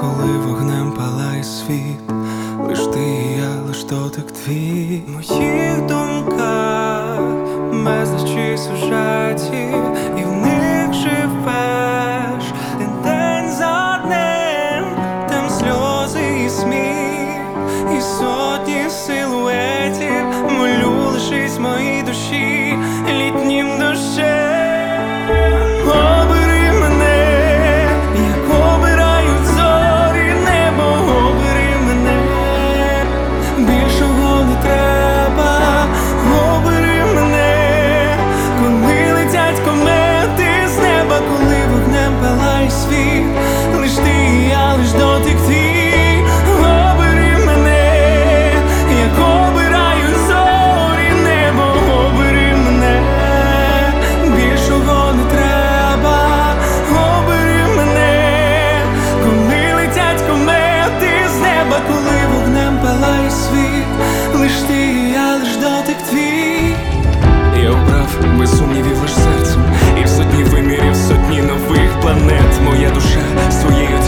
коли вогнем палає світ, лиш ти і я, лиш дотик твій. В моїх думках безлічі сюжетів, і в них живеш день за днем, там сльози і сміх, і сотні силуетів. Молю, лишись в моїй душі літнім дощем. Обери мене, як обирають зорі небо. Обери мене, більшого не треба. Обери мене, коли летять комети з неба, коли вогнем палає світ, лиш ти і я, лиш дотик твій. Обери мене, як обирають зорі небо. Обери мене, більшого не треба. Обери мене, коли летять комети з неба, коли вогнем палає світ, лиш ти і я, лиш дотик твій. Я обрав без сумнівів лиш серцем, і в сотні вимірів, сотні нових планет моя душа своєю